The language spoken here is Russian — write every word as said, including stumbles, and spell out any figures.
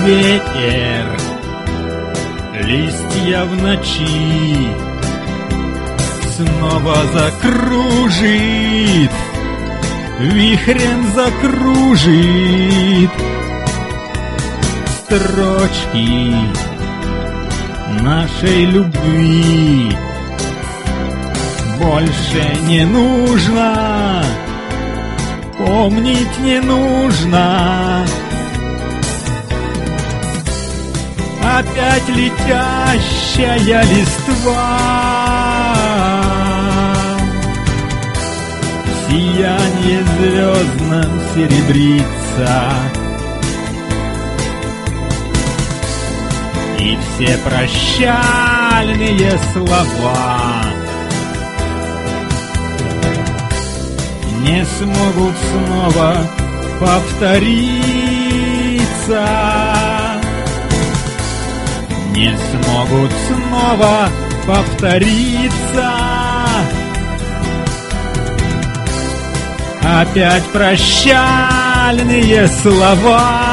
ветер, листья в ночи снова закружит, вихрем закружит строчки нашей любви. Больше не нужно, помнить не нужно. Опять летящая листва, сияние звездном серебрится, и все прощальные слова не смогут снова повториться, не смогут снова повториться. Опять прощальные слова